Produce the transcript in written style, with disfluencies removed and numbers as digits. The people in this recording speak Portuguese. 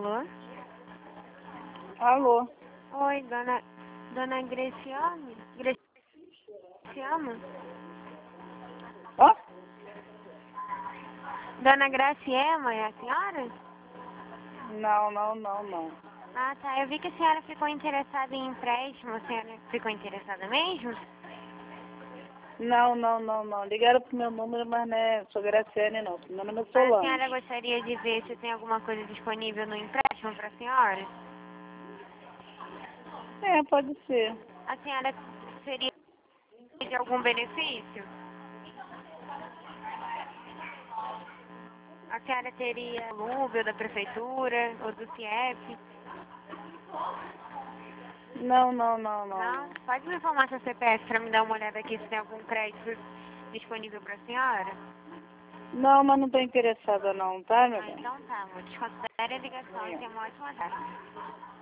Alô? Alô? Oi, dona Graciane? Graciama? Ó? Dona Graciema, é a senhora? Não. Ah, tá. Eu vi que a senhora ficou interessada em empréstimo. A senhora ficou interessada mesmo? Não. Ligaram pro meu número, mas não é, sou Graciane não. Meu nome é Mas a Solange. senhora gostaria de ver se tem alguma coisa disponível no empréstimo para a senhora? É, pode ser. A senhora seria de algum benefício? A senhora teria Lúbio da prefeitura ou do CIEP? Não. Não? Pode me informar seu CPF para me dar uma olhada aqui se tem algum crédito disponível para a senhora? Não, mas não tô interessada não, tá, meu Ah, bem? então tá, amor. Desconsidere a ligação e tenha uma ótima tarde.